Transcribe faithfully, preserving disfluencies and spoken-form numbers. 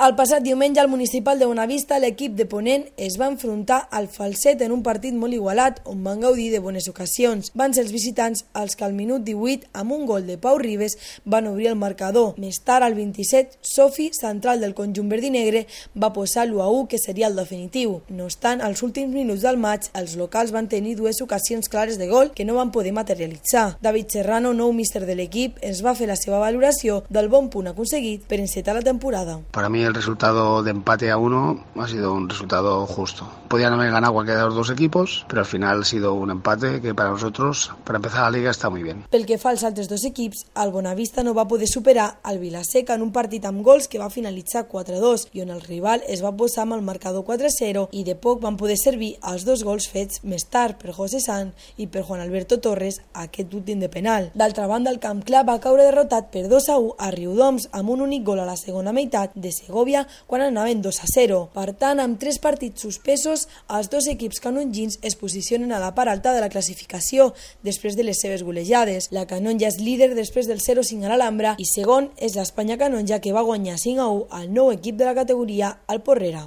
El passat diumenge al municipal de Bonavista l'equip de Ponent es va enfrontar al Falset en un partit molt igualat on van gaudir de bones ocasions. Van ser els visitants els que al minut divuit amb un gol de Pau Ribes van obrir el marcador. Més tard, al vint-i-set, Sofi, central del conjunt verd i negre, va posar l'u a u que seria el definitiu. No obstant, als últims minuts del maig, els locals van tenir dues ocasions clares de gol que no van poder materialitzar. David Serrano, nou míster de l'equip, ens va fer la seva valoració del bon punt aconseguit per encetar la temporada. Para mí el resultado de empate a uno ha sido un resultado justo. Podían haber ganado cualquiera de los dos equipos, pero al final ha sido un empate que para nosotros, para empezar la liga, está muy bien. Pel que fa als altres dos equips, el Bonavista no va poder superar el Vilaseca en un partit amb gols que va finalitzar quatre a dos i on el rival es va posar amb el marcador quatre a zero i de poc van poder servir els dos gols fets més tard per José Sanz i per Juan Alberto Torres, aquest últim de penal. D'altra banda, el Camp Clar va caure derrotat per dos a u a Riudoms amb un únic gol a la segona meitat de Segovia quan anaven dos a zero. Per tant, amb tres partits suspesos, els dos equips canongins es posicionen a la part alta de la classificació després de les seves golejades. La Canonja és líder després del zero a cinc a l'Alhambra i segon és l'Espanya Canonja que va guanyar cinc a u al nou equip de la categoria, al Porrera.